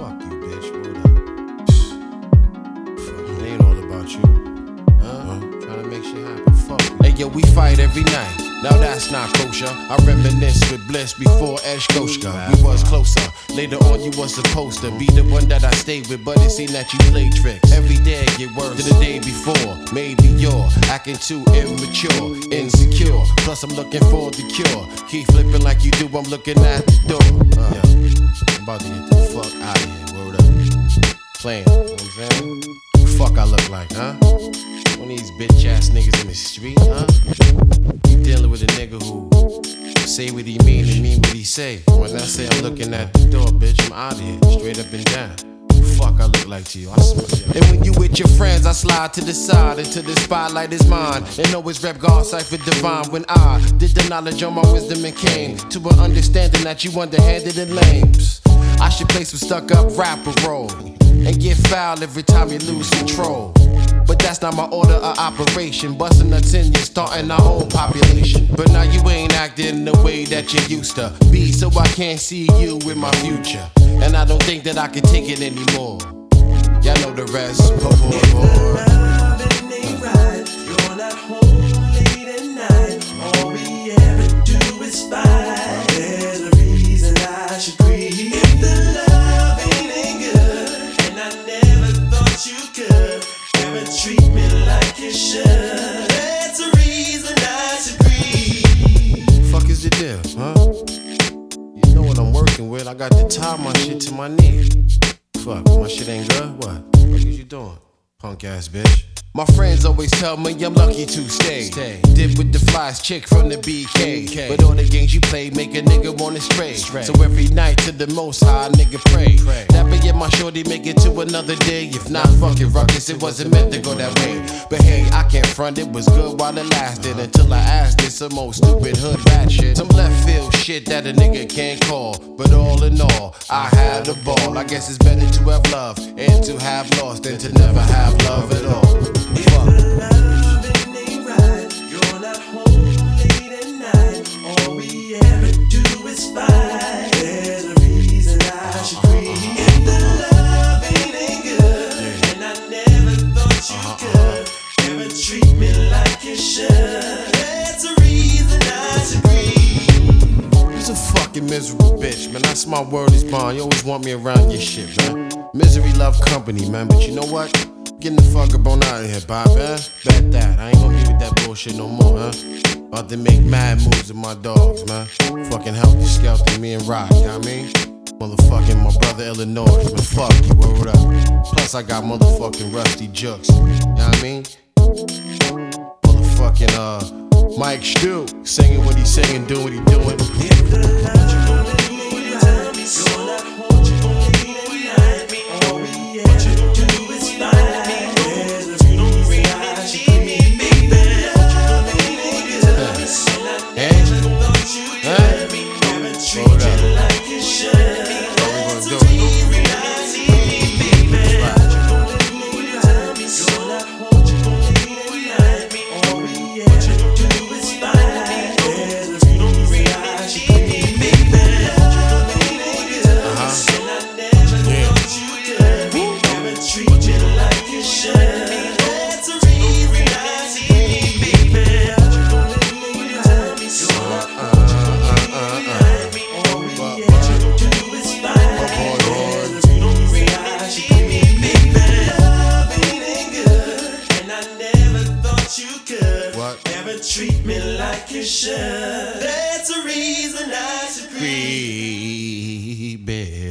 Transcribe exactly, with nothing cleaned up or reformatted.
Fuck you, bitch. Word up. Fuck, it ain't all about you. Huh? Trying to make shit happen. Fuck you. Hey, yo, we fight every night. Now that's not kosher. I reminisce with bliss before Eshkoshka. We was closer. Later on, you was supposed to be the one that I stayed with, but it seemed that you played tricks. Every day get worse than the day before. Maybe you're acting too immature, insecure. Plus, I'm looking for the cure. Keep flipping like you do. I'm looking at the door. Uh, yeah. I'm about to get the fuck out of here. Word up. Playing. You know what I'm saying? Fuck I look like, huh? One of these bitch ass niggas in the street, huh? You dealing with a nigga who say what he mean and mean what he say. When I say I'm looking at the door, bitch, I'm out of here, straight up and down. Fuck I look like to you, I smell you. And when you with your friends, I slide to the side until the spotlight is mine. And always rep God Cypher Divine. When I did the knowledge on my wisdom and came to an understanding that you underhanded and lames. I should play some stuck up rapper role and get foul every time you lose control. But that's not my order of operation. Busting nuts in you, starting our own population. But now you ain't acting the way that you used to be, so I can't see you in my future. And I don't think that I can take it anymore. Y'all know the rest. If the loving ain't right, you're not home late at night. All we ever do is fight. There's a reason I should grieve. If the loving ain't good, and I never thought you could ever treat me like you should, that's a reason I should grieve. Fuck is the deal, huh? You know what I'm working with. I got to tie my shit to my knee. Fuck, my shit ain't good? What? What is you doing? Punk ass bitch. My friends always tell me I'm lucky to stay. stay. Did with the flies chick from the B K. K. But all the games you play make a nigga wanna stray. Stray. So every night to the most high nigga pray. pray. That be yeah, my shorty make it to another day. If not, fuck it, ruckus, it wasn't meant to go that way. But hey, I can't front, it was good while it lasted. Uh-huh. Until I asked it some more stupid hood rat shit. Some left field shit that a nigga can't call. But all in all, I had a ball. I guess it's better to have love and to have lost than to never have love at all. If the loving ain't right, you're not home late at night. All we ever do is fight. There's a reason I should grieve. If the loving ain't good, and I never thought you could ever treat me like you should, that's a reason I should grieve. You's a fucking miserable bitch, man. That's my word is bond. You always want me around your shit, man. Misery love company, man. But you know what? Getting the fuck up on out of here, Bob, eh? Bet that. I ain't gonna be with that bullshit no more, huh? About to make mad moves with my dogs, man. Fucking help the Skelton, me and Rock, you know what I mean? Motherfucking my brother Illinois, man. Fuck you, word up. Plus, I got motherfucking Rusty Jux, you know what I mean? Motherfucking, uh, Mike Stu, singing what he's singing, doing what he doing. If the loving ain't right, you're not home late at night. All we ever do is fight. Treat me like you should. That's a reason I should grieve.